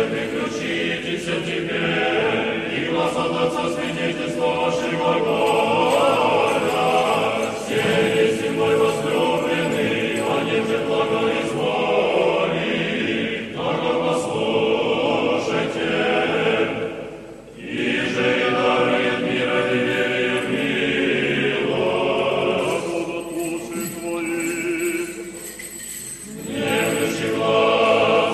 приключитесь тебе, и глаз от Отца свидетельствовавший глаголя. Все есть мой возлюбленный, о нем же благоизволи, много послушайте. И же и дарует мира и вере милость. Господа души твоих, не включи глаз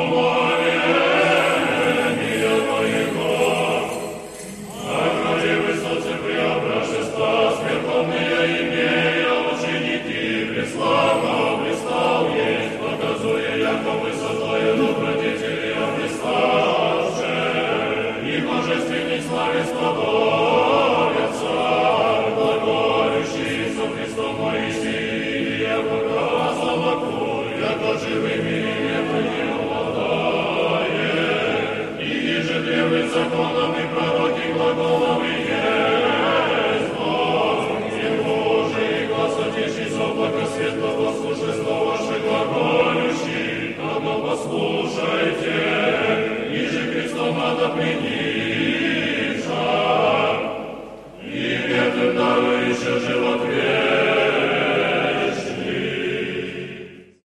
умоления твоего, окружи высоце преображества, сверховные имея, ученики преславного пристал есть, показуя, яко высотою добродетели обреставше, и божественной славе сподобятся, глаголющий со Христом Моисея, яко глазом окур, яко живыми не обладает, и же древним законом и